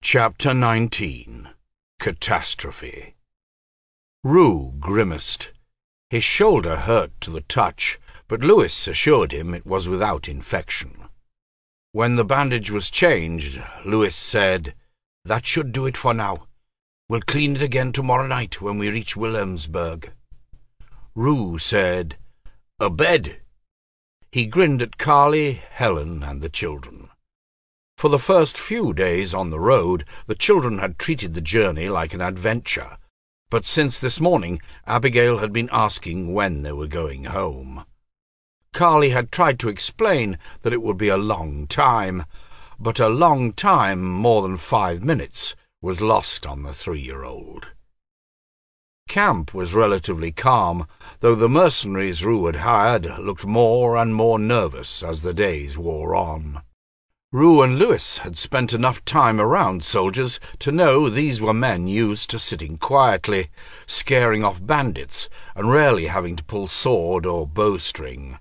Chapter 19. Catastrophe. Rue grimaced. His shoulder hurt to the touch, but Lewis assured him it was without infection. When the bandage was changed, Lewis said, "That should do it for now. We'll clean it again tomorrow night when we reach Wilhelmsburg." Rue said, "A bed." He grinned at Carly, Helen, and the children. For the first few days on the road, the children had treated the journey like an adventure, but since this morning Abigail had been asking when they were going home. Carly had tried to explain that it would be a long time, but a long time, more than 5 minutes, was lost on the 3-year-old. Camp was relatively calm, though the mercenaries Rue had hired looked more and more nervous as the days wore on. Rue and Lewis had spent enough time around soldiers to know these were men used to sitting quietly, scaring off bandits, and rarely having to pull sword or bowstring.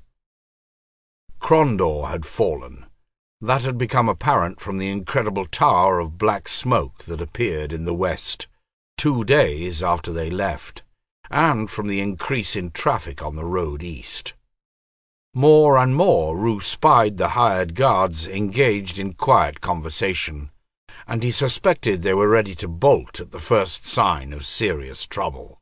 Krondor had fallen. That had become apparent from the incredible tower of black smoke that appeared in the west 2 days after they left, and from the increase in traffic on the road east. More and more Rue spied the hired guards engaged in quiet conversation, and he suspected they were ready to bolt at the first sign of serious trouble.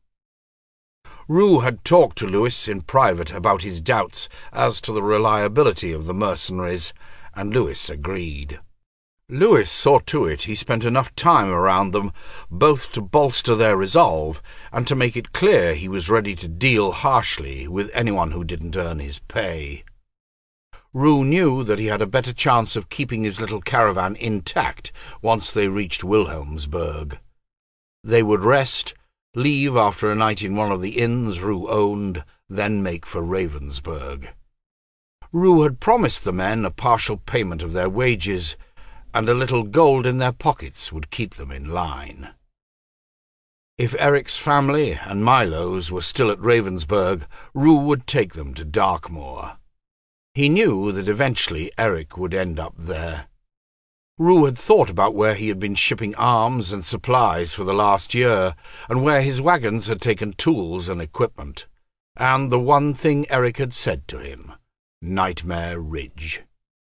Rue had talked to Lewis in private about his doubts as to the reliability of the mercenaries, and Lewis agreed. Lewis saw to it he spent enough time around them both to bolster their resolve and to make it clear he was ready to deal harshly with anyone who didn't earn his pay. Rue knew that he had a better chance of keeping his little caravan intact once they reached Wilhelmsburg. They would rest, leave after a night in one of the inns Rue owned, then make for Ravensburg. Rue had promised the men a partial payment of their wages, and a little gold in their pockets would keep them in line. If Eric's family and Milo's were still at Ravensburg, Rue would take them to Darkmoor. He knew that eventually Eric would end up there. Rue had thought about where he had been shipping arms and supplies for the last year, and where his wagons had taken tools and equipment, and the one thing Eric had said to him, Nightmare Ridge.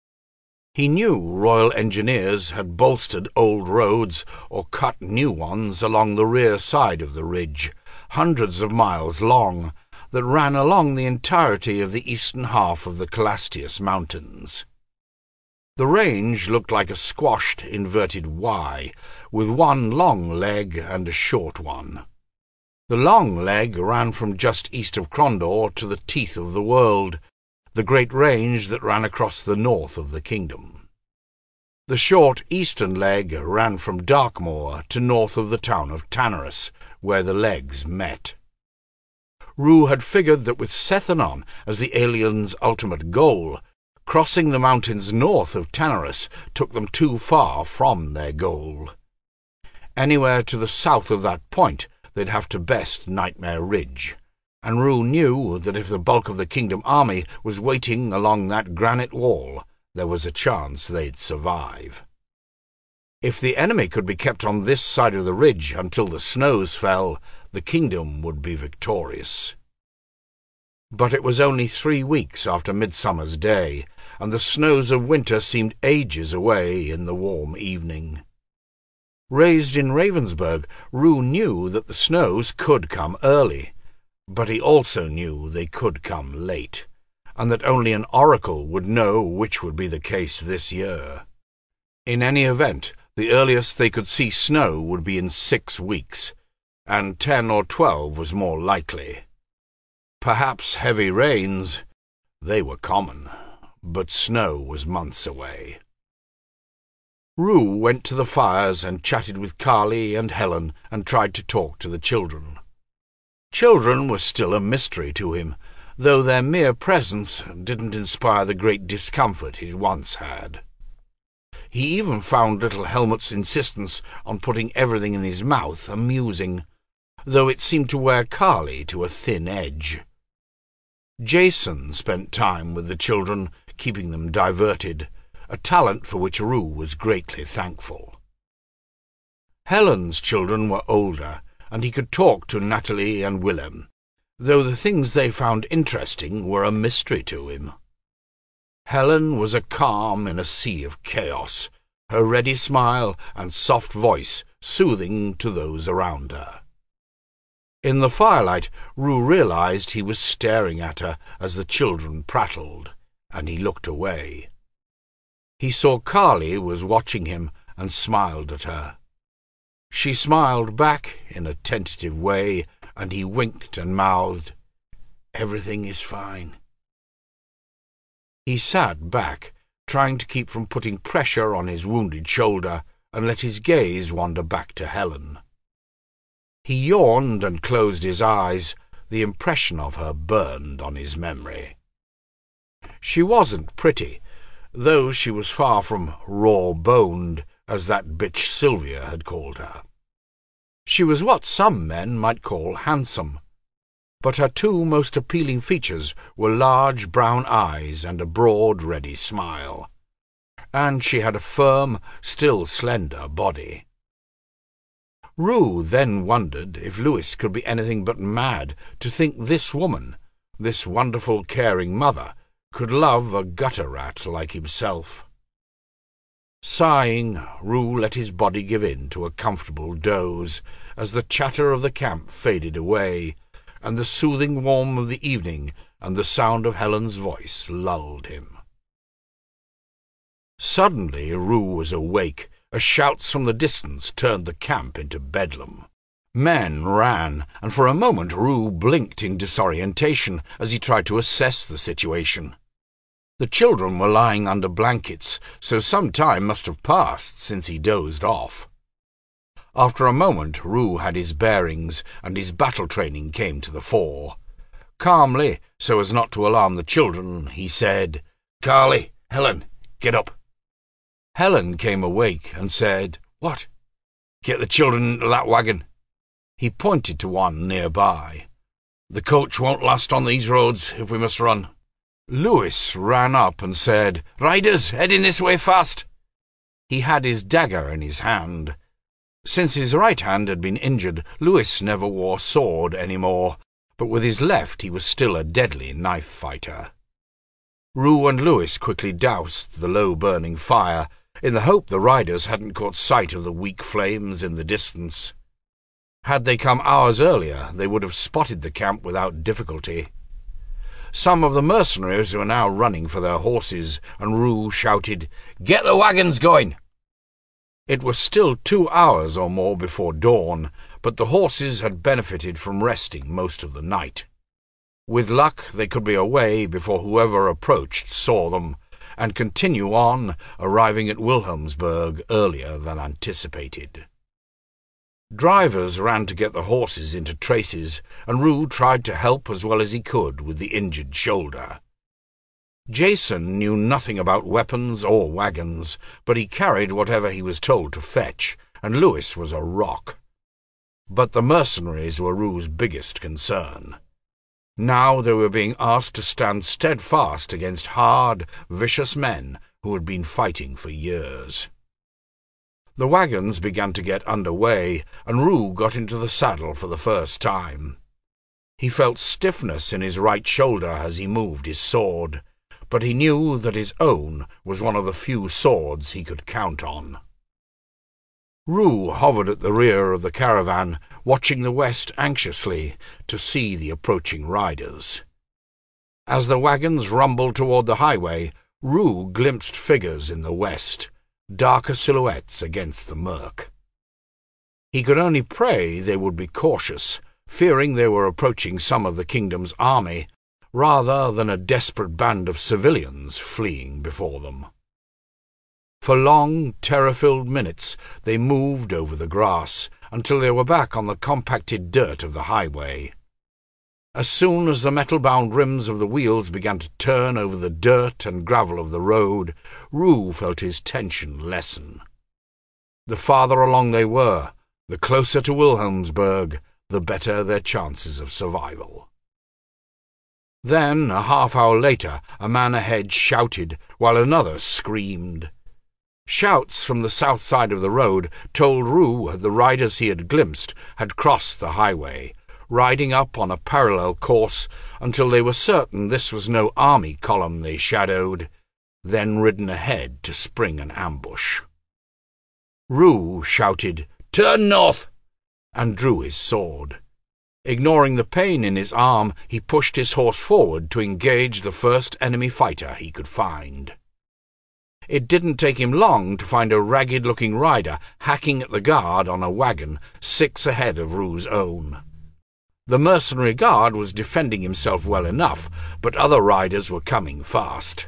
He knew Royal Engineers had bolstered old roads or cut new ones along the rear side of the ridge, hundreds of miles long, that ran along the entirety of the eastern half of the Calastius Mountains. The range looked like a squashed, inverted Y, with one long leg and a short one. The long leg ran from just east of Krondor to the Teeth of the World, the great range that ran across the north of the kingdom. The short eastern leg ran from Darkmoor to north of the town of Tanarus, where the legs met. Rue had figured that with Sethanon as the aliens' ultimate goal, crossing the mountains north of Tanarus took them too far from their goal. Anywhere to the south of that point they'd have to best Nightmare Ridge, and Rue knew that if the bulk of the kingdom army was waiting along that granite wall, there was a chance they'd survive. If the enemy could be kept on this side of the ridge until the snows fell, the kingdom would be victorious. But it was only 3 weeks after Midsummer's Day, and the snows of winter seemed ages away in the warm evening. Raised in Ravensburg, Rue knew that the snows could come early, but he also knew they could come late, and that only an oracle would know which would be the case this year. In any event, the earliest they could see snow would be in 6 weeks, and 10 or 12 was more likely. Perhaps heavy rains, they were common, but snow was months away. Rue went to the fires and chatted with Carly and Helen and tried to talk to the children. Children were still a mystery to him, though their mere presence didn't inspire the great discomfort he'd once had. He even found little Helmut's insistence on putting everything in his mouth amusing, though it seemed to wear Carly to a thin edge. Jason spent time with the children, keeping them diverted, a talent for which Rue was greatly thankful. Helen's children were older, and he could talk to Natalie and Willem, though the things they found interesting were a mystery to him. Helen was a calm in a sea of chaos, her ready smile and soft voice soothing to those around her. In the firelight, Rue realized he was staring at her as the children prattled, and he looked away. He saw Carly was watching him and smiled at her. She smiled back in a tentative way, and he winked and mouthed, "Everything is fine." He sat back, trying to keep from putting pressure on his wounded shoulder, and let his gaze wander back to Helen. He yawned and closed his eyes. The impression of her burned on his memory. She wasn't pretty, though she was far from raw-boned, as that bitch Sylvia had called her. She was what some men might call handsome, but her two most appealing features were large brown eyes and a broad, ready smile, and she had a firm, still slender body. Rue then wondered if Louis could be anything but mad to think this woman, this wonderful caring mother, could love a gutter rat like himself. Sighing, Rue let his body give in to a comfortable doze as the chatter of the camp faded away, and the soothing warmth of the evening and the sound of Helen's voice lulled him. Suddenly Rue was awake, as shouts from the distance turned the camp into bedlam. Men ran, and for a moment Rue blinked in disorientation as he tried to assess the situation. The children were lying under blankets, so some time must have passed since he dozed off. After a moment Rue had his bearings, and his battle training came to the fore. Calmly, so as not to alarm the children, he said, "Carly, Helen, get up." Helen came awake and said, "What?" "Get the children into that wagon." He pointed to one nearby. "The coach won't last on these roads if we must run." Louis ran up and said, "Riders, heading this way fast." He had his dagger in his hand. Since his right hand had been injured, Louis never wore sword any more, but with his left he was still a deadly knife fighter. Rue and Louis quickly doused the low-burning fire, in the hope the riders hadn't caught sight of the weak flames in the distance. Had they come hours earlier, they would have spotted the camp without difficulty. Some of the mercenaries were now running for their horses, and Rue shouted, "Get the wagons going!" It was still 2 hours or more before dawn, but the horses had benefited from resting most of the night. With luck they could be away before whoever approached saw them, and continue on, arriving at Wilhelmsburg earlier than anticipated. Drivers ran to get the horses into traces, and Rue tried to help as well as he could with the injured shoulder. Jason knew nothing about weapons or wagons, but he carried whatever he was told to fetch, and Louis was a rock. But the mercenaries were Rue's biggest concern. Now they were being asked to stand steadfast against hard, vicious men who had been fighting for years. The wagons began to get under way, and Rue got into the saddle for the first time. He felt stiffness in his right shoulder as he moved his sword, but he knew that his own was one of the few swords he could count on. Rue hovered at the rear of the caravan, watching the west anxiously to see the approaching riders. As the wagons rumbled toward the highway, Rue glimpsed figures in the west, darker silhouettes against the murk. He could only pray they would be cautious, fearing they were approaching some of the kingdom's army, rather than a desperate band of civilians fleeing before them. For long, terror-filled minutes they moved over the grass, until they were back on the compacted dirt of the highway. As soon as the metal-bound rims of the wheels began to turn over the dirt and gravel of the road, Rue felt his tension lessen. The farther along they were, the closer to Wilhelmsburg, the better their chances of survival. Then, a half-hour later, a man ahead shouted, while another screamed. Shouts from the south side of the road told Rue the riders he had glimpsed had crossed the highway, riding up on a parallel course until they were certain this was no army column they shadowed, then ridden ahead to spring an ambush. Rue shouted, "Turn north!" and drew his sword. Ignoring the pain in his arm, he pushed his horse forward to engage the first enemy fighter he could find. It didn't take him long to find a ragged-looking rider hacking at the guard on a wagon 6 ahead of Rue's own. The mercenary guard was defending himself well enough, but other riders were coming fast.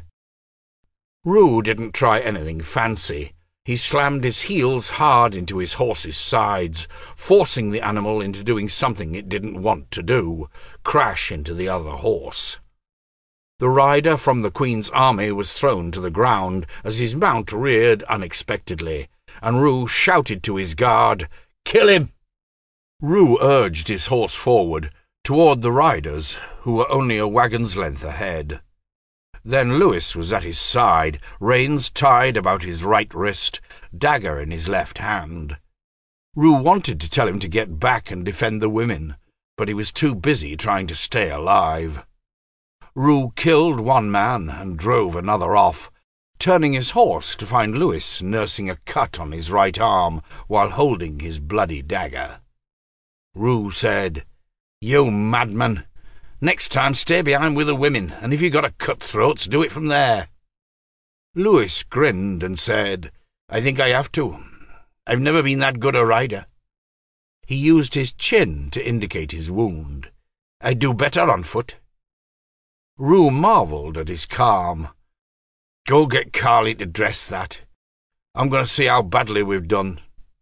Rue didn't try anything fancy. He slammed his heels hard into his horse's sides, forcing the animal into doing something it didn't want to do, crash into the other horse. The rider from the Queen's army was thrown to the ground as his mount reared unexpectedly, and Rue shouted to his guard, "Kill him!" Rue urged his horse forward, toward the riders, who were only a wagon's length ahead. Then Lewis was at his side, reins tied about his right wrist, dagger in his left hand. Rue wanted to tell him to get back and defend the women, but he was too busy trying to stay alive. Rue killed one man and drove another off, turning his horse to find Lewis nursing a cut on his right arm while holding his bloody dagger. Rue said, "You madman! Next time stay behind with the women, and if you've got to cut throats, do it from there." Lewis grinned and said, "I think I have to. I've never been that good a rider." He used his chin to indicate his wound. "I'd do better on foot." Rue marvelled at his calm. "Go get Carly to dress that. I'm going to see how badly we've done."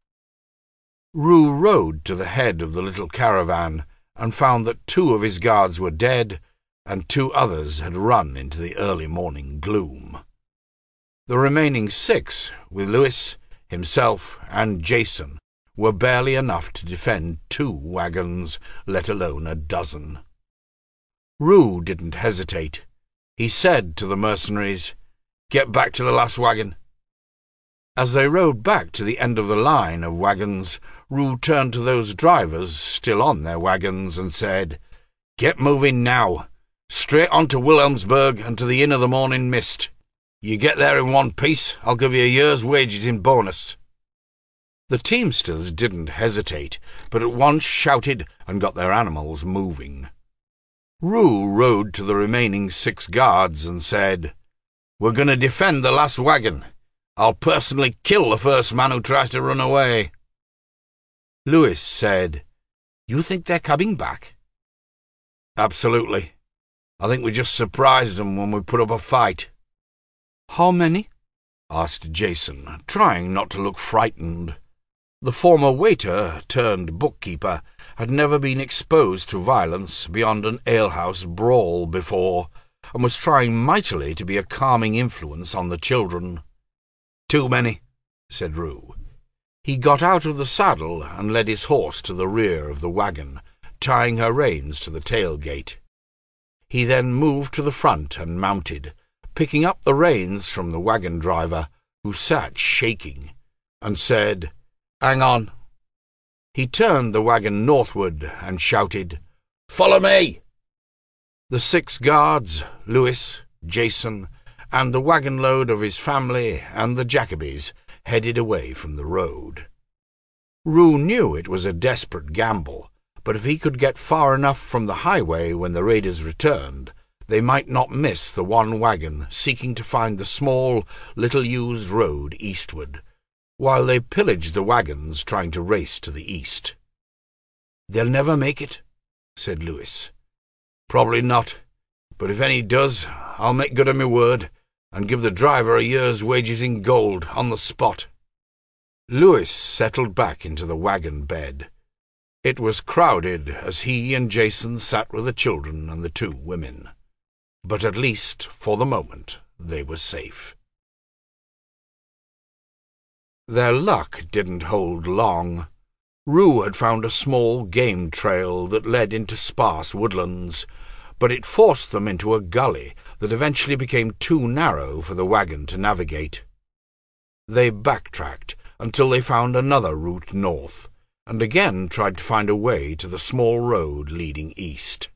Rue rode to the head of the little caravan and found that 2 of his guards were dead and 2 others had run into the early morning gloom. The remaining 6, with Lewis, himself, and Jason, were barely enough to defend 2 wagons, let alone a dozen. Rue didn't hesitate. He said to the mercenaries, "Get back to the last wagon." As they rode back to the end of the line of wagons, Rue turned to those drivers still on their wagons and said, "Get moving now. Straight on to Wilhelmsburg and to the Inn of the Morning Mist. You get there in one piece, I'll give you a year's wages in bonus." The teamsters didn't hesitate, but at once shouted and got their animals moving. Rue rode to the remaining 6 guards and said, "We're going to defend the last wagon. I'll personally kill the first man who tries to run away." Lewis said, "You think they're coming back?" "Absolutely. I think we just surprised them when we put up a fight." "How many?" asked Jason, trying not to look frightened. The former waiter turned bookkeeper had never been exposed to violence beyond an alehouse brawl before, and was trying mightily to be a calming influence on the children. "Too many," said Rue. He got out of the saddle and led his horse to the rear of the wagon, tying her reins to the tailgate. He then moved to the front and mounted, picking up the reins from the wagon driver, who sat shaking, and said, "Hang on." He turned the wagon northward and shouted, "Follow me!" The 6 guards, Lewis, Jason, and the wagon load of his family and the Jacobys headed away from the road. Rue knew it was a desperate gamble, but if he could get far enough from the highway when the raiders returned, they might not miss the one wagon seeking to find the small, little-used road eastward, while they pillaged the wagons trying to race to the east. "They'll never make it," said Lewis. "Probably not, but if any does, I'll make good on my word, and give the driver a year's wages in gold on the spot." Lewis settled back into the wagon bed. It was crowded as he and Jason sat with the children and the 2 women. But at least, for the moment, they were safe. Their luck didn't hold long. Rue had found a small game trail that led into sparse woodlands, but it forced them into a gully that eventually became too narrow for the wagon to navigate. They backtracked until they found another route north, and again tried to find a way to the small road leading east.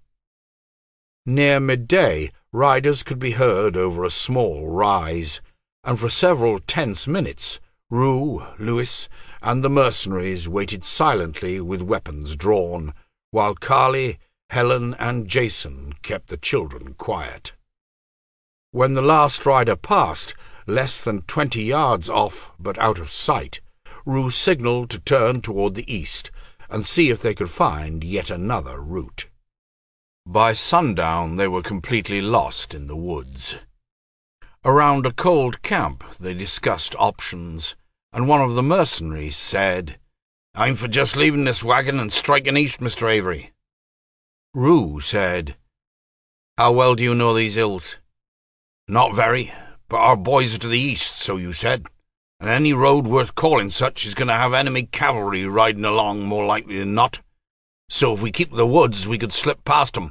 Near midday, riders could be heard over a small rise, and for several tense minutes Rue, Lewis, and the mercenaries waited silently with weapons drawn, while Carly, Helen, and Jason kept the children quiet. When the last rider passed, less than 20 yards off but out of sight, Rue signalled to turn toward the east and see if they could find yet another route. By sundown they were completely lost in the woods. Around a cold camp they discussed options, and one of the mercenaries said, "I'm for just leaving this wagon and striking east, Mr. Avery." Rue said, "How well do you know these hills?" "Not very, but our boys are to the east, so you said, and any road worth calling such is going to have enemy cavalry riding along more likely than not, so if we keep the woods we could slip past 'em."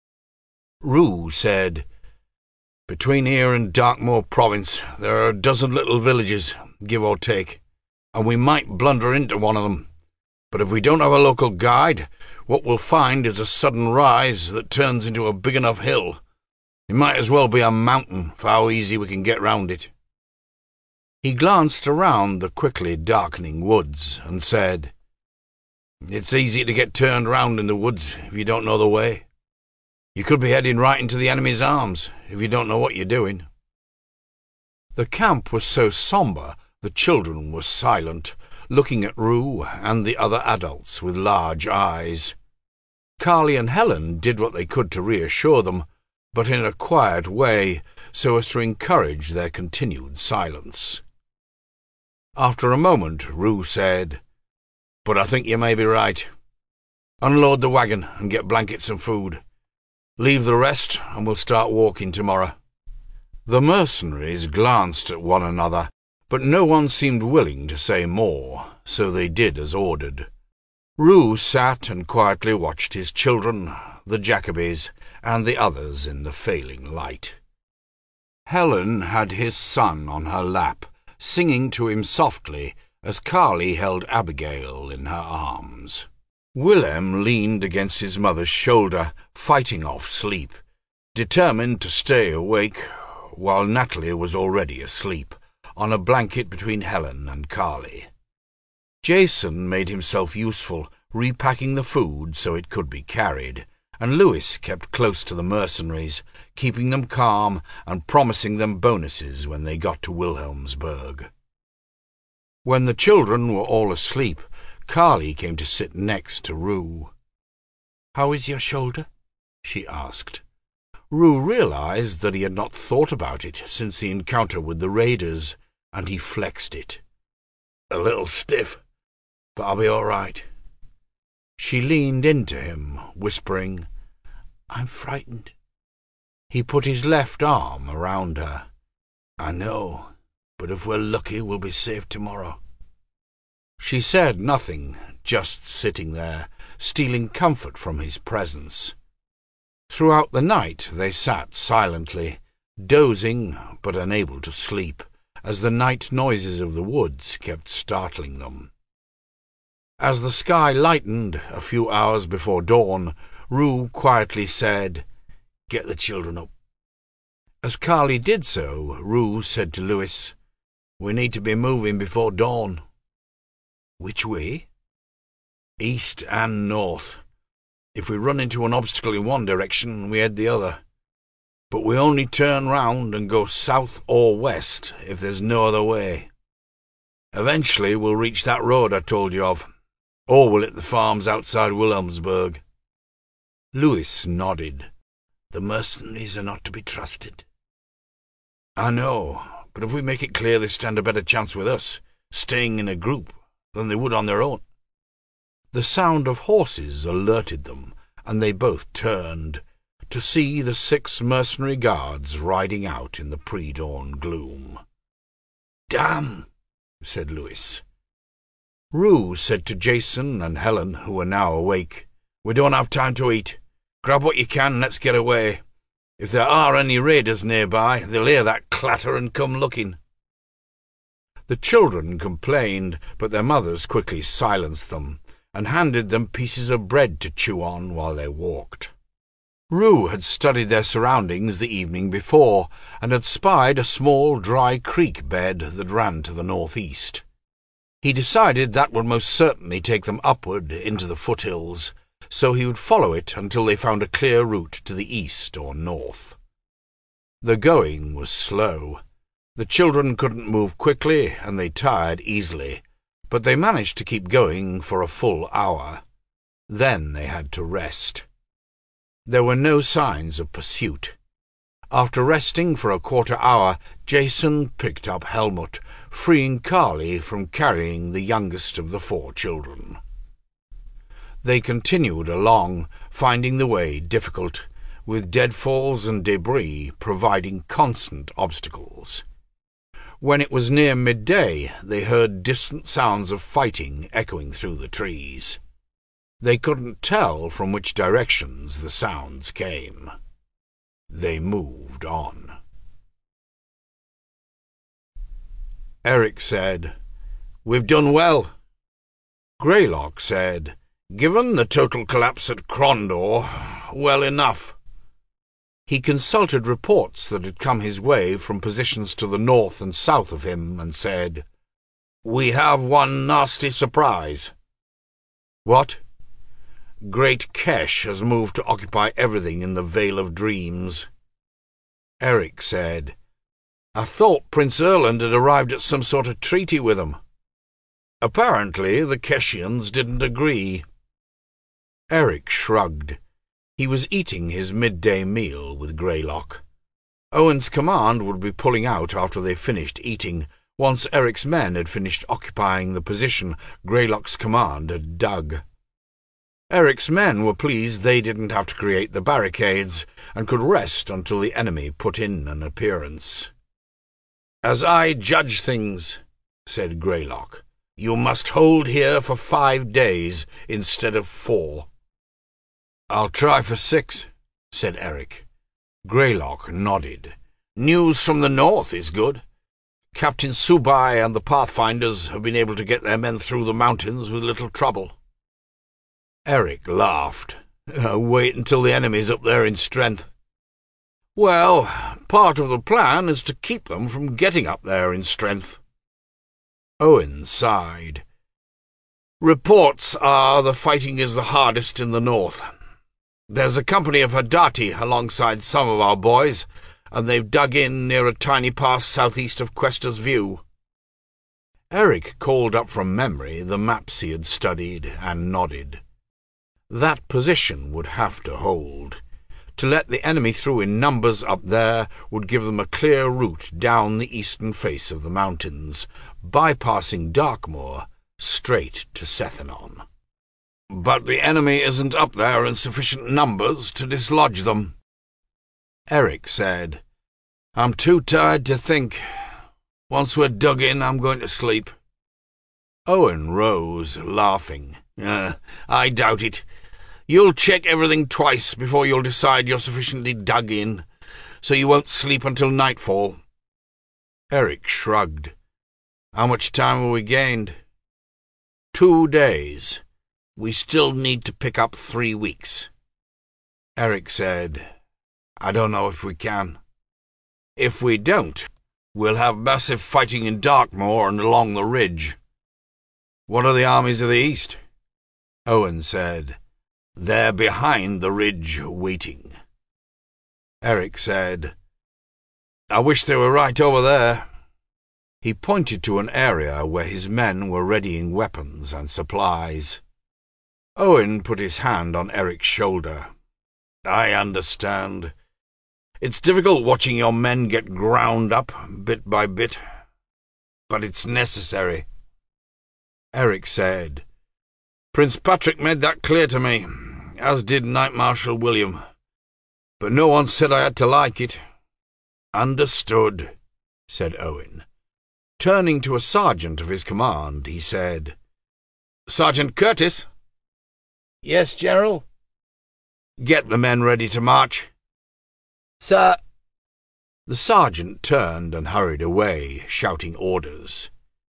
Rue said, "Between here and Darkmoor Province there are a dozen little villages, give or take, and we might blunder into one of them. But if we don't have a local guide, what we'll find is a sudden rise that turns into a big enough hill. It might as well be a mountain for how easy we can get round it." He glanced around the quickly darkening woods and said, "It's easy to get turned round in the woods if you don't know the way. You could be heading right into the enemy's arms if you don't know what you're doing." The camp was so sombre the children were silent, looking at Rue and the other adults with large eyes. Carly and Helen did what they could to reassure them, but in a quiet way, so as to encourage their continued silence. After a moment, Rue said, "But I think you may be right. Unload the wagon and get blankets and food. Leave the rest, and we'll start walking tomorrow." The mercenaries glanced at one another, but no one seemed willing to say more, so they did as ordered. Rue sat and quietly watched his children, the Jacobys, and the others in the failing light. Helen had his son on her lap, singing to him softly as Carly held Abigail in her arms. Willem leaned against his mother's shoulder, fighting off sleep, determined to stay awake, while Natalie was already asleep, on a blanket between Helen and Carly. Jason made himself useful, repacking the food so it could be carried, and Lewis kept close to the mercenaries, keeping them calm and promising them bonuses when they got to Wilhelmsburg. When the children were all asleep, Carly came to sit next to Rue. "How is your shoulder?" she asked. Rue realized that he had not thought about it since the encounter with the raiders, and he flexed it. "A little stiff, but I'll be all right." She leaned into him, whispering, "I'm frightened." He put his left arm around her. "I know, but if we're lucky we'll be safe tomorrow." She said nothing, just sitting there, stealing comfort from his presence. Throughout the night they sat silently, dozing but unable to sleep, as the night noises of the woods kept startling them. As the sky lightened a few hours before dawn, Rue quietly said, "Get the children up." As Carly did so, Rue said to Lewis, "We need to be moving before dawn." "Which way?" "East and north. If we run into an obstacle in one direction, we head the other. But we only turn round and go south or west if there's no other way. Eventually we'll reach that road I told you of, or we'll hit the farms outside Wilhelmsburg." Lewis nodded. "The mercenaries are not to be trusted." "I know, but if we make it clear they stand a better chance with us, staying in a group, than they would on their own." The sound of horses alerted them, and they both turned, to see the 6 mercenary guards riding out in the pre-dawn gloom. "Damn!" said Lewis. Rue said to Jason and Helen, who were now awake, "We don't have time to eat. Grab what you can and let's get away. If there are any raiders nearby, they'll hear that clatter and come looking." The children complained, but their mothers quickly silenced them and handed them pieces of bread to chew on while they walked. Rue had studied their surroundings the evening before, and had spied a small dry creek bed that ran to the northeast. He decided that would most certainly take them upward into the foothills, so he would follow it until they found a clear route to the east or north. The going was slow. The children couldn't move quickly, and they tired easily, but they managed to keep going for a full hour. Then they had to rest. There were no signs of pursuit. After resting for a quarter hour, Jason picked up Helmut, freeing Carly from carrying the youngest of the 4 children. They continued along, finding the way difficult, with deadfalls and debris providing constant obstacles. When it was near midday, they heard distant sounds of fighting echoing through the trees. They couldn't tell from which directions the sounds came. They moved on. Eric said, "We've done well." Greylock said, "Given the total collapse at Krondor, well enough." He consulted reports that had come his way from positions to the north and south of him and said, "We have one nasty surprise." "What?" "Great Kesh has moved to occupy everything in the Vale of Dreams." Eric said, "I thought Prince Erland had arrived at some sort of treaty with them." "Apparently the Keshians didn't agree." Eric shrugged. He was eating his midday meal with Greylock. Owen's command would be pulling out after they finished eating, once Eric's men had finished occupying the position Greylock's command had dug. Eric's men were pleased they didn't have to create the barricades, and could rest until the enemy put in an appearance. "As I judge things," said Greylock, "you must hold here for 5 days instead of 4. "I'll try for 6, said Eric. Greylock nodded. "News from the north is good. Captain Subai and the Pathfinders have been able to get their men through the mountains with little trouble." Eric laughed. "Wait until the enemy's up there in strength." "Well, part of the plan is to keep them from getting up there in strength." Owen sighed. "Reports are the fighting is the hardest in the north. There's a company of Hadati alongside some of our boys, and they've dug in near a tiny pass southeast of Quester's View." Eric called up from memory the maps he had studied and nodded. That position would have to hold. To let the enemy through in numbers up there would give them a clear route down the eastern face of the mountains, bypassing Darkmoor, straight to Sethenon. "But the enemy isn't up there in sufficient numbers to dislodge them." Eric said, "I'm too tired to think. Once we're dug in, I'm going to sleep." Owen rose, laughing. "I doubt it. You'll check everything twice before you'll decide you're sufficiently dug in, so you won't sleep until nightfall." Eric shrugged. "How much time have we gained?" 2 days. We still need to pick up 3 weeks. Eric said, "I don't know if we can. If we don't, we'll have massive fighting in Darkmoor and along the ridge." "What are the armies of the east?" Owen said, "They're behind the ridge, waiting." Eric said, "I wish they were right over there." He pointed to an area where his men were readying weapons and supplies. Owen put his hand on Eric's shoulder. "I understand. It's difficult watching your men get ground up, bit by bit. But it's necessary." Eric said, "Prince Patrick made that clear to me, as did Knight Marshal William. But no one said I had to like it." "Understood," said Owen. Turning to a sergeant of his command, he said, "Sergeant Curtis?" "Yes, General?" "Get the men ready to march." "Sir." The sergeant turned and hurried away, shouting orders.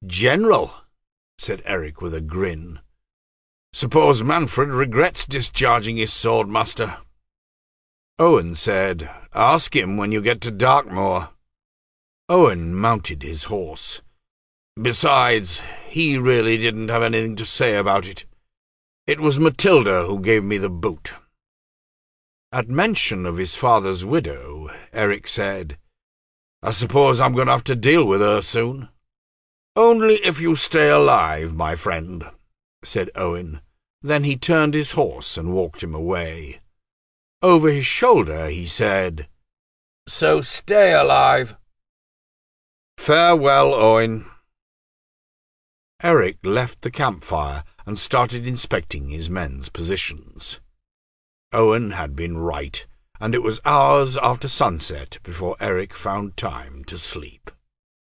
"General," said Eric with a grin. "Suppose Manfred regrets discharging his sword-master." Owen said, "Ask him when you get to Darkmoor." Owen mounted his horse. "Besides, he really didn't have anything to say about it. It was Matilda who gave me the boot." At mention of his father's widow, Eric said, "I suppose I'm going to have to deal with her soon." "Only if you stay alive, my friend," said Owen. Then he turned his horse and walked him away. Over his shoulder he said, "So stay alive. Farewell, Owen." Eric left the campfire and started inspecting his men's positions. Owen had been right, and it was hours after sunset before Eric found time to sleep.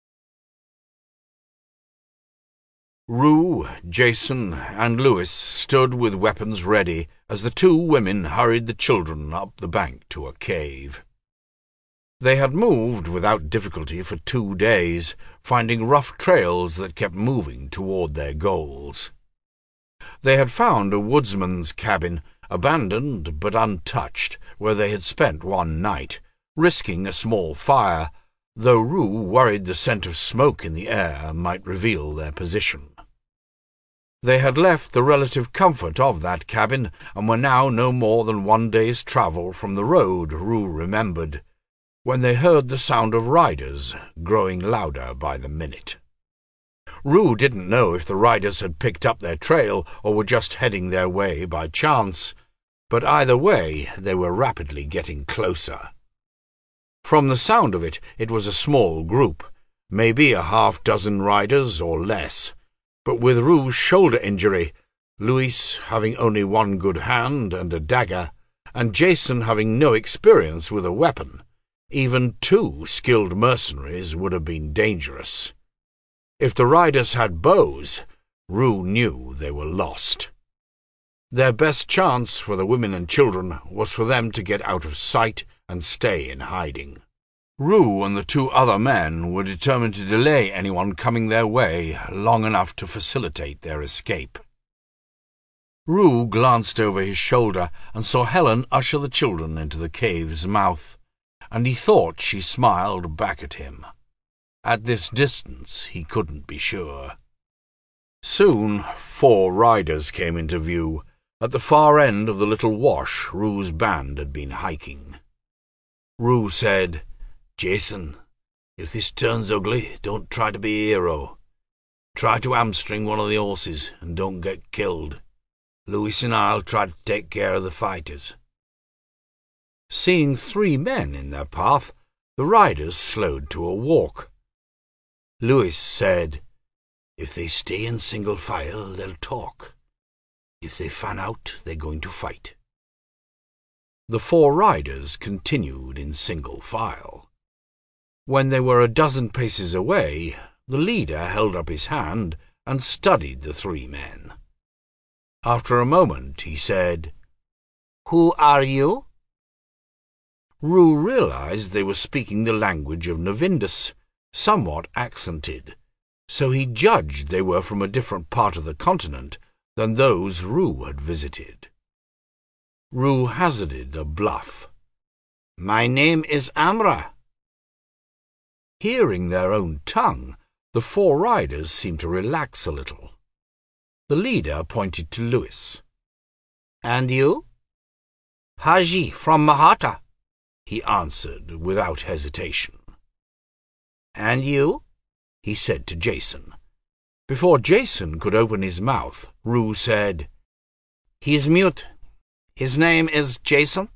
Rue, Jason, and Lewis stood with weapons ready as the two women hurried the children up the bank to a cave. They had moved without difficulty for 2 days, finding rough trails that kept moving toward their goals. They had found a woodsman's cabin, abandoned but untouched, where they had spent one night, risking a small fire, though Rue worried the scent of smoke in the air might reveal their position. They had left the relative comfort of that cabin, and were now no more than 1 day's travel from the road Rue remembered, when they heard the sound of riders growing louder by the minute. Rue didn't know if the riders had picked up their trail or were just heading their way by chance, but either way they were rapidly getting closer. From the sound of it, it was a small group, maybe a half-dozen riders or less, but with Rue's shoulder injury, Louis having only one good hand and a dagger, and Jason having no experience with a weapon, even 2 skilled mercenaries would have been dangerous. If the riders had bows, Rue knew they were lost. Their best chance for the women and children was for them to get out of sight and stay in hiding. Rue and the 2 other men were determined to delay anyone coming their way long enough to facilitate their escape. Rue glanced over his shoulder and saw Helen usher the children into the cave's mouth, and he thought she smiled back at him. At this distance he couldn't be sure. Soon 4 riders came into view, at the far end of the little wash Rue's band had been hiking. Rue said, "Jason, if this turns ugly, don't try to be a hero. Try to hamstring one of the horses and don't get killed. Louis and I'll try to take care of the fighters." Seeing 3 men in their path, the riders slowed to a walk. Louis said, "If they stay in single file, they'll talk. If they fan out, they're going to fight." The 4 riders continued in single file. When they were a dozen paces away, the leader held up his hand and studied the 3 men. After a moment he said, "Who are you?" Rue realized they were speaking the language of Navindus, somewhat accented, so he judged they were from a different part of the continent than those Rue had visited. Rue hazarded a bluff. "My name is Amra." Hearing their own tongue, the 4 riders seemed to relax a little. The leader pointed to Louis. "And you?" "Haji from Mahata," he answered without hesitation. "And you?" he said to Jason. Before Jason could open his mouth, Rue said, "He's mute. His name is Jason?"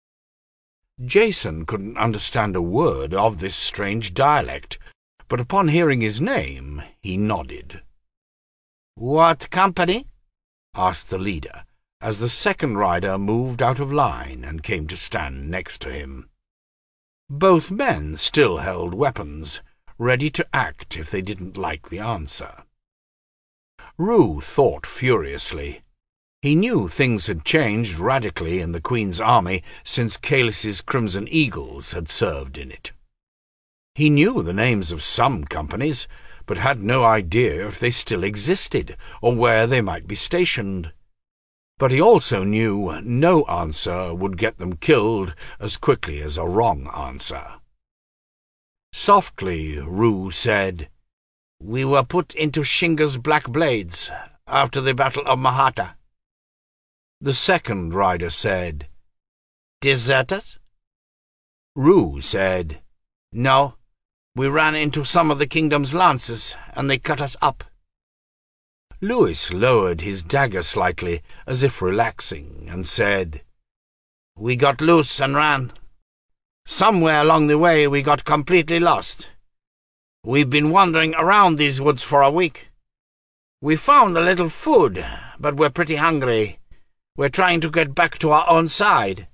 Jason couldn't understand a word of this strange dialect, but upon hearing his name, he nodded. "What company?" asked the leader, as the second rider moved out of line and came to stand next to him. Both men still held weapons, ready to act if they didn't like the answer. Rue thought furiously. He knew things had changed radically in the Queen's army since Caelys's Crimson Eagles had served in it. He knew the names of some companies, but had no idea if they still existed or where they might be stationed. But he also knew no answer would get them killed as quickly as a wrong answer. Softly, Rue said, "We were put into Shinga's Black Blades after the Battle of Mahata." The second rider said, "Deserters?" Rue said, "No, we ran into some of the kingdom's lances, and they cut us up." Louis lowered his dagger slightly, as if relaxing, and said, "We got loose and ran. Somewhere along the way we got completely lost. We've been wandering around these woods for a week. We found a little food, but we're pretty hungry. We're trying to get back to our own side."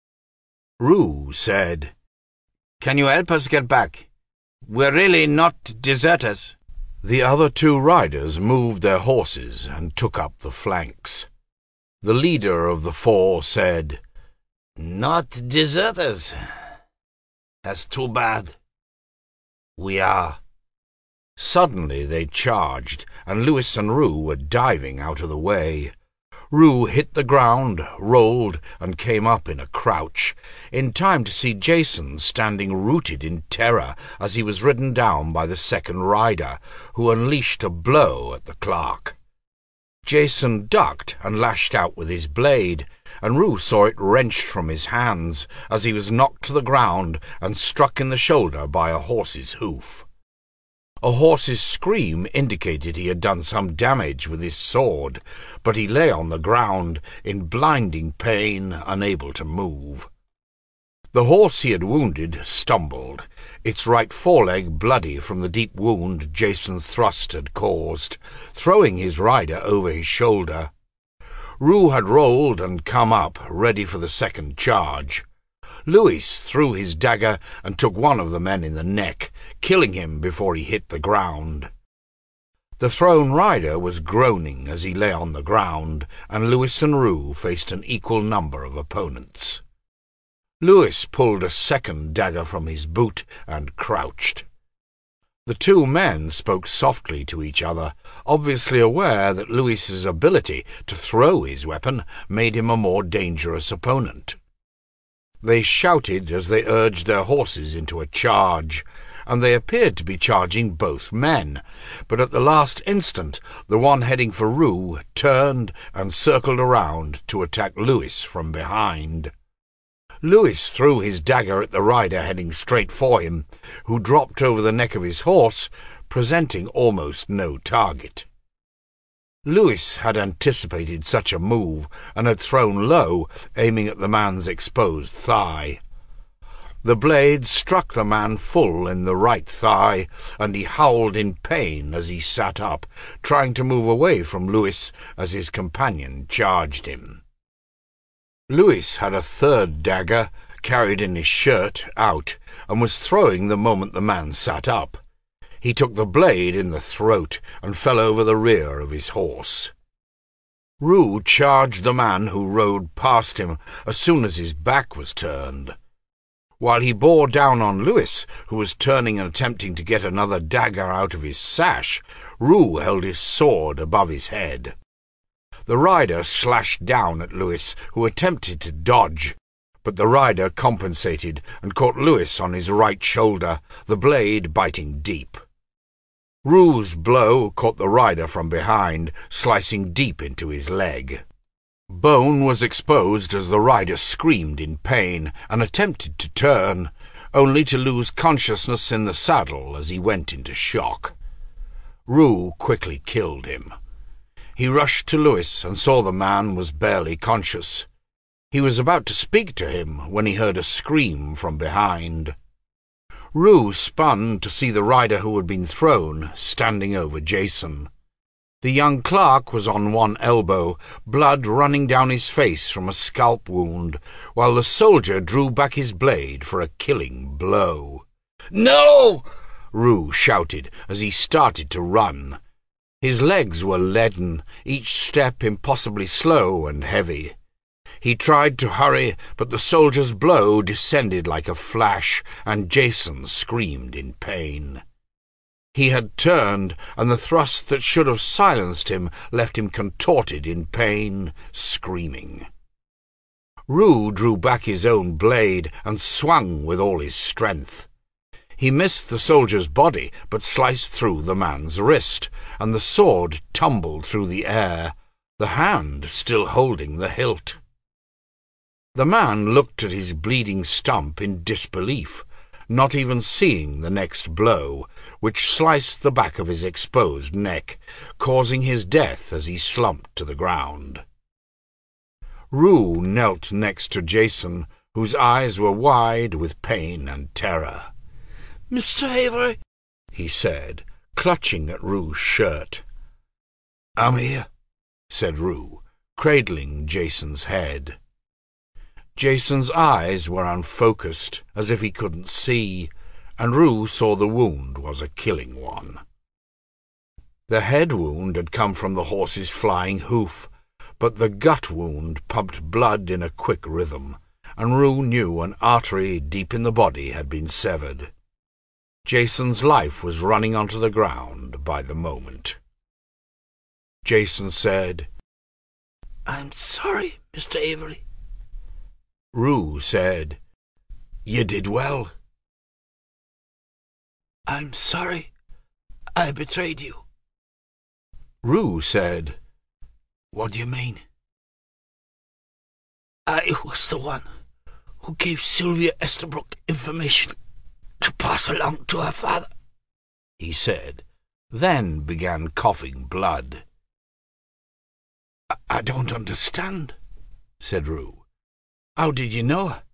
Rue said, "Can you help us get back? We're really not deserters." The other two riders moved their horses and took up the flanks. The leader of the four said, "Not deserters? That's too bad. We are." Suddenly they charged, and Louis and Rue were diving out of the way. Rue hit the ground, rolled, and came up in a crouch, in time to see Jason standing rooted in terror as he was ridden down by the second rider, who unleashed a blow at the clerk. Jason ducked and lashed out with his blade, and Rue saw it wrenched from his hands as he was knocked to the ground and struck in the shoulder by a horse's hoof. A horse's scream indicated he had done some damage with his sword, but he lay on the ground in blinding pain, unable to move. The horse he had wounded stumbled, its right foreleg bloody from the deep wound Jason's thrust had caused, throwing his rider over his shoulder. Rue had rolled and come up, ready for the second charge. Louis threw his dagger and took one of the men in the neck, killing him before he hit the ground. The thrown rider was groaning as he lay on the ground, and Louis and Rue faced an equal number of opponents. Louis pulled a second dagger from his boot and crouched. The two men spoke softly to each other, obviously aware that Louis's ability to throw his weapon made him a more dangerous opponent. They shouted as they urged their horses into a charge, and they appeared to be charging both men, but at the last instant the one heading for Rue turned and circled around to attack Louis from behind. Louis threw his dagger at the rider heading straight for him, who dropped over the neck of his horse, presenting almost no target. Louis had anticipated such a move and had thrown low, aiming at the man's exposed thigh. The blade struck the man full in the right thigh, and he howled in pain as he sat up, trying to move away from Louis as his companion charged him. Louis had a third dagger, carried in his shirt, out, and was throwing the moment the man sat up. He took the blade in the throat and fell over the rear of his horse. Rue charged the man who rode past him as soon as his back was turned. While he bore down on Louis, who was turning and attempting to get another dagger out of his sash, Rue held his sword above his head. The rider slashed down at Louis, who attempted to dodge, but the rider compensated and caught Louis on his right shoulder, the blade biting deep. Rue's blow caught the rider from behind, slicing deep into his leg. Bone was exposed as the rider screamed in pain and attempted to turn, only to lose consciousness in the saddle as he went into shock. Rue quickly killed him. He rushed to Louis and saw the man was barely conscious. He was about to speak to him when he heard a scream from behind. Rue spun to see the rider who had been thrown standing over Jason. The young clerk was on one elbow, blood running down his face from a scalp wound, while the soldier drew back his blade for a killing blow. "No!" Rue shouted as he started to run. His legs were leaden, each step impossibly slow and heavy. He tried to hurry, but the soldier's blow descended like a flash, and Jason screamed in pain. He had turned, and the thrust that should have silenced him left him contorted in pain, screaming. Rue drew back his own blade and swung with all his strength. He missed the soldier's body, but sliced through the man's wrist, and the sword tumbled through the air, the hand still holding the hilt. The man looked at his bleeding stump in disbelief, not even seeing the next blow, which sliced the back of his exposed neck, causing his death as he slumped to the ground. Rue knelt next to Jason, whose eyes were wide with pain and terror. "Mr. Avery," he said, clutching at Rue's shirt. "I'm here," said Rue, cradling Jason's head. Jason's eyes were unfocused, as if he couldn't see, and Rue saw the wound was a killing one. The head wound had come from the horse's flying hoof, but the gut wound pumped blood in a quick rhythm, and Rue knew an artery deep in the body had been severed. Jason's life was running onto the ground by the moment. Jason said, "I'm sorry, Mr. Avery." Rue said, "You did well." "I'm sorry I betrayed you." Rue said, "What do you mean?" "I was the one who gave Sylvia Estabrook information to pass along to her father," he said, then began coughing blood. I don't understand," said Rue. "How did you know her?"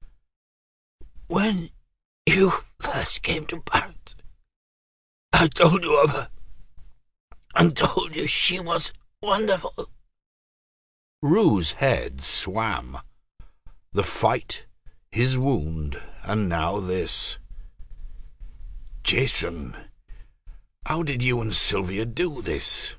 "When you first came to Barrett, I told you of her, and told you she was wonderful." Rue's head swam. The fight, his wound, and now this. "Jason, how did you and Sylvia do this?"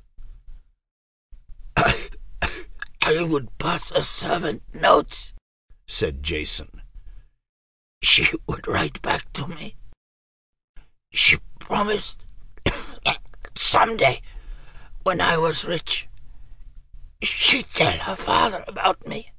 I would pass a servant notes," said Jason. "She would write back to me. She promised someday, when I was rich, she'd tell her father about me."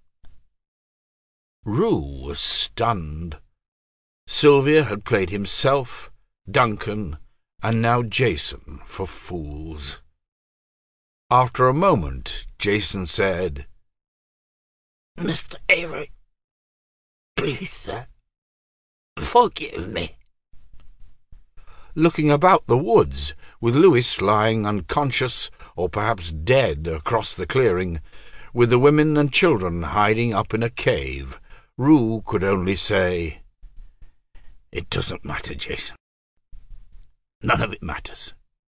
Rue was stunned. Sylvia had played himself, Duncan, and now Jason for fools. After a moment, Jason said, "Mr. Avery, please, sir, forgive me." Looking about the woods, with Lewis lying unconscious or perhaps dead across the clearing, with the women and children hiding up in a cave, Rue could only say, "It doesn't matter, Jason. None of it matters."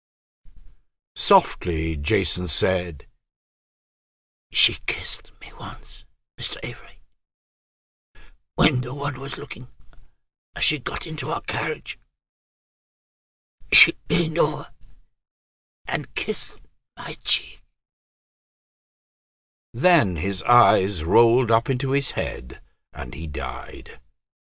Softly, Jason said, "She kissed me once, Mr. Avery, when no one was looking, as she got into our carriage. She leaned over and kissed my cheek." Then his eyes rolled up into his head, and he died.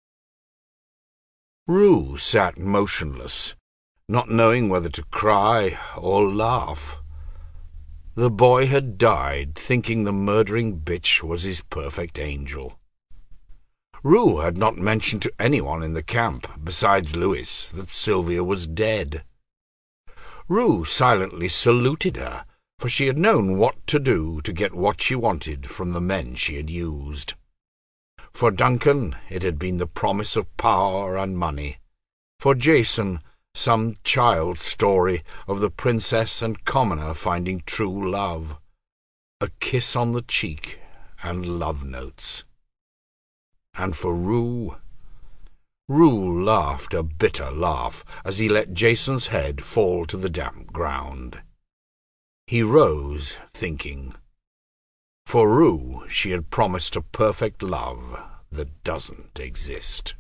Rue sat motionless, not knowing whether to cry or laugh. The boy had died thinking the murdering bitch was his perfect angel. Rue had not mentioned to anyone in the camp, besides Lewis, that Sylvia was dead. Rue silently saluted her, for she had known what to do to get what she wanted from the men she had used. For Duncan, it had been the promise of power and money. For Jason, some child's story of the princess and commoner finding true love, a kiss on the cheek and love notes. And for Rue laughed a bitter laugh as he let Jason's head fall to the damp ground. He rose, thinking. For Rue, she had promised a perfect love that doesn't exist.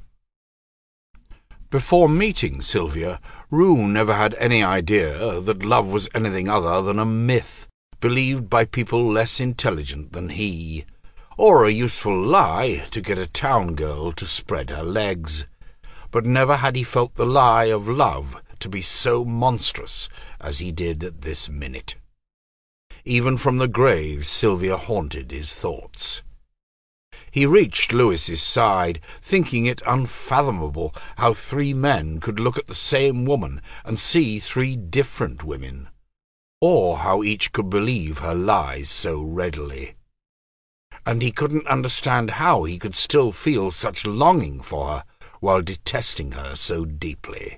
Before meeting Sylvia, Rue never had any idea that love was anything other than a myth believed by people less intelligent than he, or a useful lie to get a town girl to spread her legs. But never had he felt the lie of love to be so monstrous as he did at this minute. Even from the grave Sylvia haunted his thoughts. He reached Lewis's side, thinking it unfathomable how 3 men could look at the same woman and see 3 different women, or how each could believe her lies so readily. And he couldn't understand how he could still feel such longing for her while detesting her so deeply.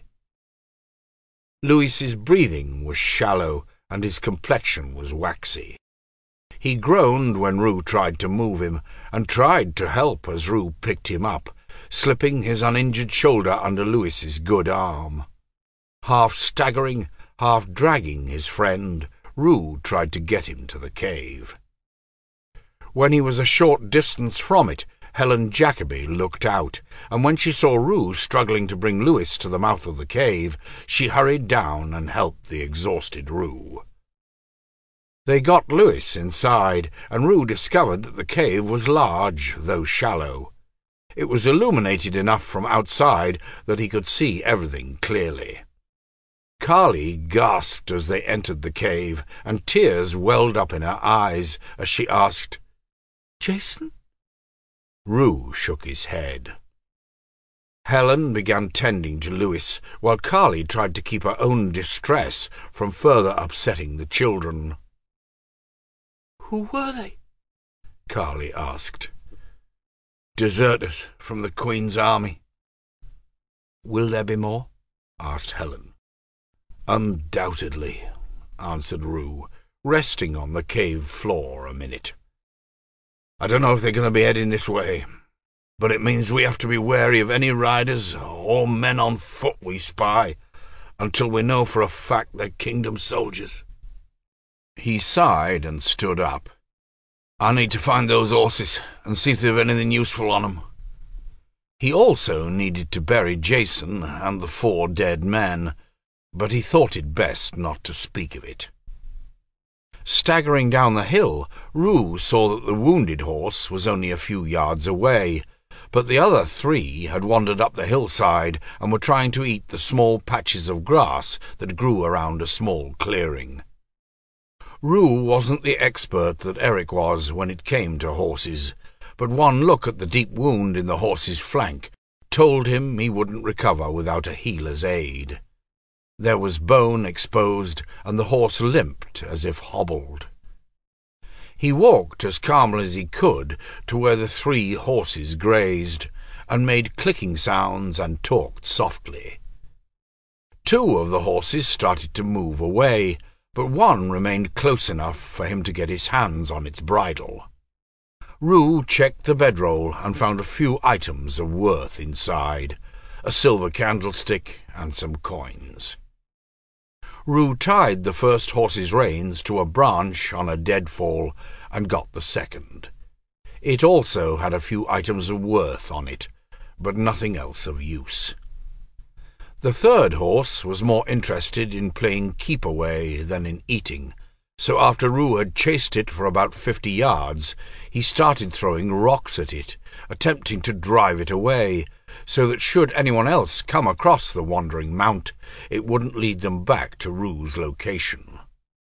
Lewis's breathing was shallow, and his complexion was waxy. He groaned when Rue tried to move him, and tried to help as Rue picked him up, slipping his uninjured shoulder under Lewis's good arm. Half staggering, half dragging his friend, Rue tried to get him to the cave. When he was a short distance from it, Helen Jacobi looked out, and when she saw Rue struggling to bring Lewis to the mouth of the cave, she hurried down and helped the exhausted Rue. They got Lewis inside, and Rue discovered that the cave was large, though shallow. It was illuminated enough from outside that he could see everything clearly. Carly gasped as they entered the cave, and tears welled up in her eyes as she asked, "Jason?" Rue shook his head. Helen began tending to Lewis, while Carly tried to keep her own distress from further upsetting the children. "Who were they?" Carly asked. "Deserters from the Queen's army." "Will there be more?" asked Helen. "Undoubtedly," answered Rue, resting on the cave floor a minute. "I don't know if they're going to be heading this way, but it means we have to be wary of any riders or men on foot we spy, until we know for a fact they're Kingdom soldiers." He sighed and stood up. "I need to find those horses and see if they've anything useful on them." He also needed to bury Jason and the 4 dead men, but he thought it best not to speak of it. Staggering down the hill, Rue saw that the wounded horse was only a few yards away, but the other 3 had wandered up the hillside and were trying to eat the small patches of grass that grew around a small clearing. Rue wasn't the expert that Eric was when it came to horses, but one look at the deep wound in the horse's flank told him he wouldn't recover without a healer's aid. There was bone exposed, and the horse limped as if hobbled. He walked as calmly as he could to where the 3 horses grazed, and made clicking sounds and talked softly. 2 of the horses started to move away, but one remained close enough for him to get his hands on its bridle. Rue checked the bedroll and found a few items of worth inside, a silver candlestick and some coins. Rue tied the first horse's reins to a branch on a deadfall and got the second. It also had a few items of worth on it, but nothing else of use. The 3rd horse was more interested in playing keep-away than in eating, so after Rue had chased it for about 50 yards, he started throwing rocks at it, attempting to drive it away, so that should anyone else come across the wandering mount, it wouldn't lead them back to Rue's location.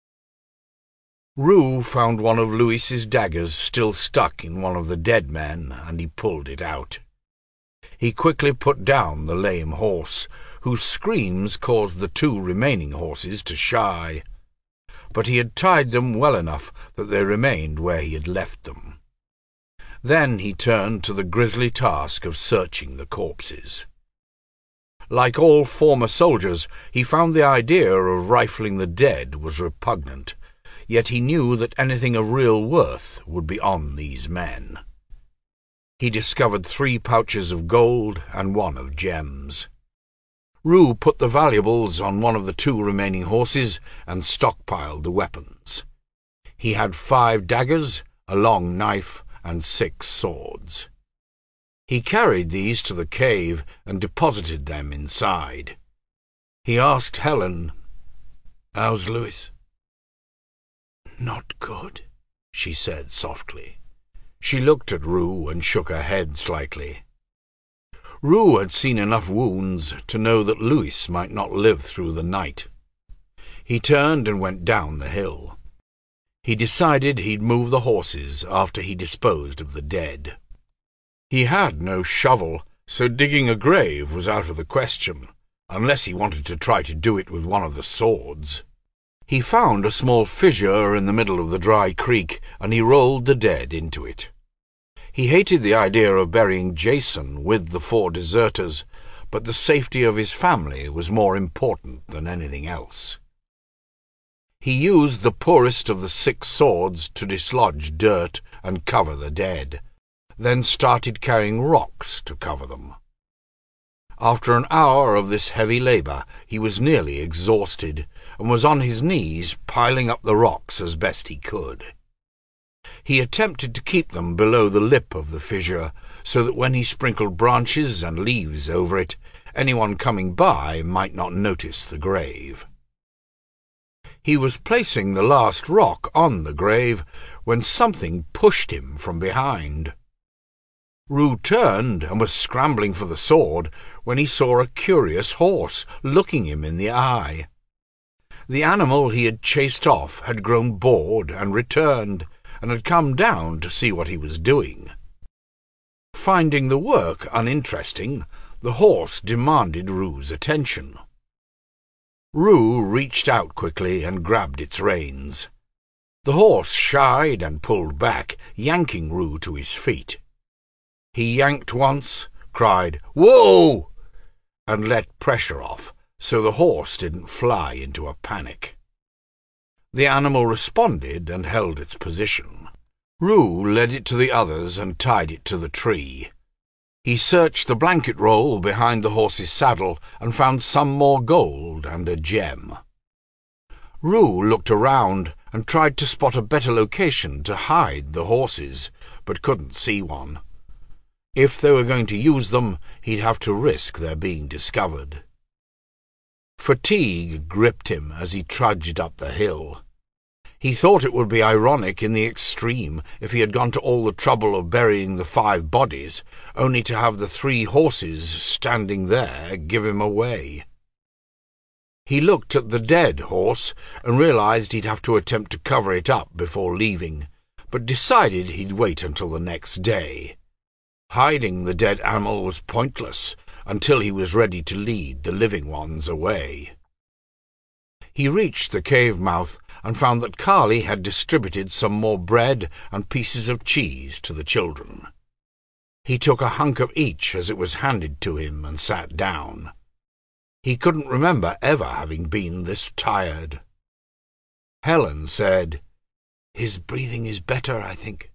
Rue found one of Lewis's daggers still stuck in one of the dead men, and he pulled it out. He quickly put down the lame horse, whose screams caused the 2 remaining horses to shy, but he had tied them well enough that they remained where he had left them. Then he turned to the grisly task of searching the corpses. Like all former soldiers, he found the idea of rifling the dead was repugnant, yet he knew that anything of real worth would be on these men. He discovered 3 pouches of gold and 1 of gems. Rue put the valuables on one of the 2 remaining horses and stockpiled the weapons. He had 5 daggers, a long knife, and 6 swords. He carried these to the cave and deposited them inside. He asked Helen, "How's Lewis?" "Not good," she said softly. She looked at Rue and shook her head slightly. Rue had seen enough wounds to know that Louis might not live through the night. He turned and went down the hill. He decided he'd move the horses after he disposed of the dead. He had no shovel, so digging a grave was out of the question, unless he wanted to try to do it with one of the swords. He found a small fissure in the middle of the dry creek, and he rolled the dead into it. He hated the idea of burying Jason with the 4 deserters, but the safety of his family was more important than anything else. He used the poorest of the 6 swords to dislodge dirt and cover the dead, then started carrying rocks to cover them. After an hour of this heavy labour, he was nearly exhausted, and was on his knees piling up the rocks as best he could. He attempted to keep them below the lip of the fissure, so that when he sprinkled branches and leaves over it, anyone coming by might not notice the grave. He was placing the last rock on the grave when something pushed him from behind. Rue turned and was scrambling for the sword when he saw a curious horse looking him in the eye. The animal he had chased off had grown bored and returned, and had come down to see what he was doing. Finding the work uninteresting, the horse demanded Rue's attention. Rue reached out quickly and grabbed its reins. The horse shied and pulled back, yanking Rue to his feet. He yanked once, cried, "Whoa!" and let pressure off, so the horse didn't fly into a panic. The animal responded and held its position. Rue led it to the others and tied it to the tree. He searched the blanket roll behind the horse's saddle and found some more gold and a gem. Rue looked around and tried to spot a better location to hide the horses, but couldn't see one. If they were going to use them, he'd have to risk their being discovered. Fatigue gripped him as he trudged up the hill. He thought it would be ironic in the extreme if he had gone to all the trouble of burying the 5 bodies, only to have the 3 horses standing there give him away. He looked at the dead horse and realized he'd have to attempt to cover it up before leaving, but decided he'd wait until the next day. Hiding the dead animal was pointless until he was ready to lead the living ones away. He reached the cave mouth and found that Carly had distributed some more bread and pieces of cheese to the children. He took a hunk of each as it was handed to him and sat down. He couldn't remember ever having been this tired. Helen said, "His breathing is better, I think."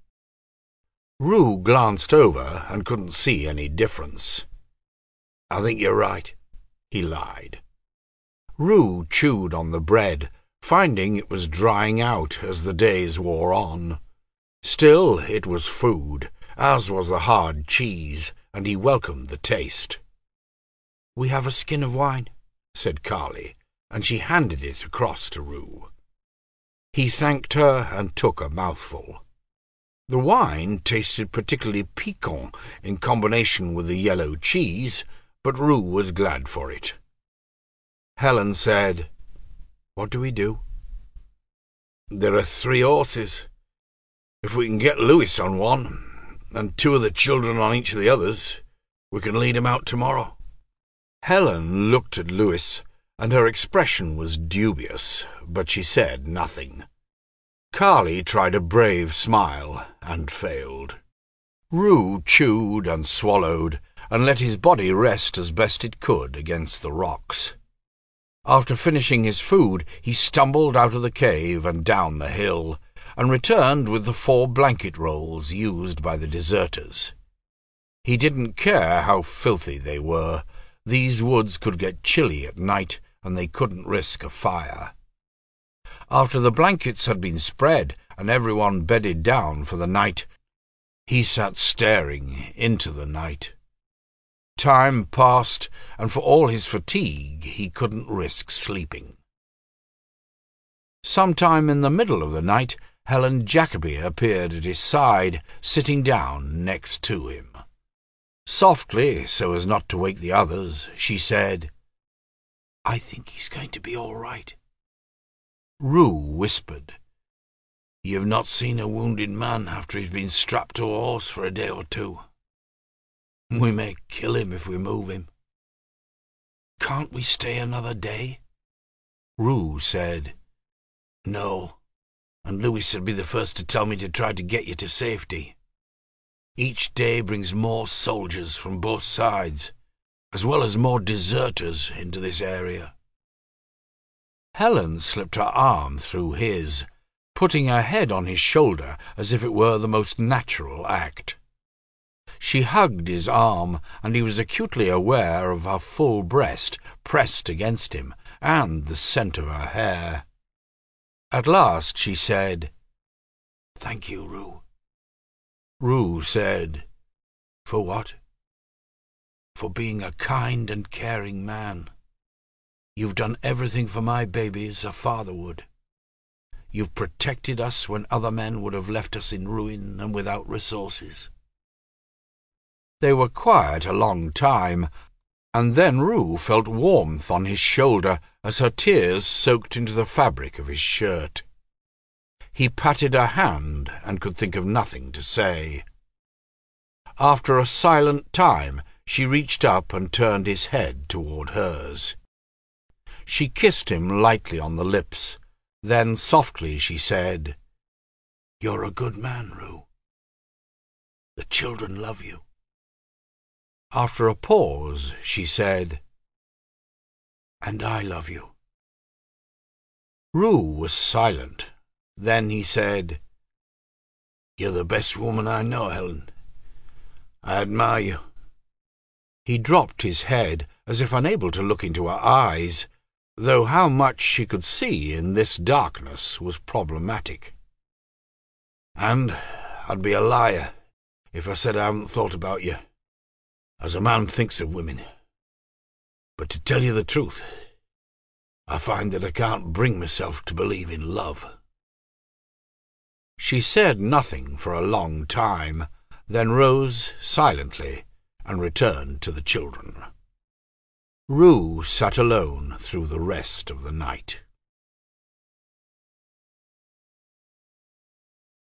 Rue glanced over and couldn't see any difference. "I think you're right," he lied. Rue chewed on the bread, finding it was drying out as the days wore on. Still, it was food, as was the hard cheese, and he welcomed the taste. "We have a skin of wine," said Carly, and she handed it across to Rue. He thanked her and took a mouthful. The wine tasted particularly piquant in combination with the yellow cheese, but Rue was glad for it. Helen said, "What do we do?" "There are 3 horses. If we can get Louis on one, and 2 of the children on each of the others, we can lead him out tomorrow." Helen looked at Louis, and her expression was dubious, but she said nothing. Carly tried a brave smile, and failed. Rue chewed and swallowed, and let his body rest as best it could against the rocks. After finishing his food, he stumbled out of the cave and down the hill, and returned with the 4 blanket rolls used by the deserters. He didn't care how filthy they were. These woods could get chilly at night, and they couldn't risk a fire. After the blankets had been spread and everyone bedded down for the night, he sat staring into the night. Time passed, and for all his fatigue he couldn't risk sleeping. Sometime in the middle of the night, Helen Jacobi appeared at his side, sitting down next to him. Softly, so as not to wake the others, she said, "I think he's going to be all right." Rue whispered, "You've not seen a wounded man after he's been strapped to a horse for a day or two. We may kill him if we move him." "Can't we stay another day?" Rue said, "No, and Louis will be the first to tell me to try to get you to safety. Each day brings more soldiers from both sides, as well as more deserters into this area." Helen slipped her arm through his, putting her head on his shoulder as if it were the most natural act. She hugged his arm, and he was acutely aware of her full breast pressed against him, and the scent of her hair. At last she said, "Thank you, Rue." Rue said, "For what?" "For being a kind and caring man. You've done everything for my baby as a father would. You've protected us when other men would have left us in ruin and without resources." They were quiet a long time, and then Rue felt warmth on his shoulder as her tears soaked into the fabric of his shirt. He patted her hand and could think of nothing to say. After a silent time, she reached up and turned his head toward hers. She kissed him lightly on the lips. Then softly she said, "You're a good man, Rue. The children love you." After a pause, she said, "And I love you." Rue was silent. Then he said, "You're the best woman I know, Helen. I admire you." He dropped his head, as if unable to look into her eyes, though how much she could see in this darkness was problematic. "And I'd be a liar if I said I haven't thought about you, as a man thinks of women. But to tell you the truth, I find that I can't bring myself to believe in love." She said nothing for a long time, then rose silently and returned to the children. Rue sat alone through the rest of the night.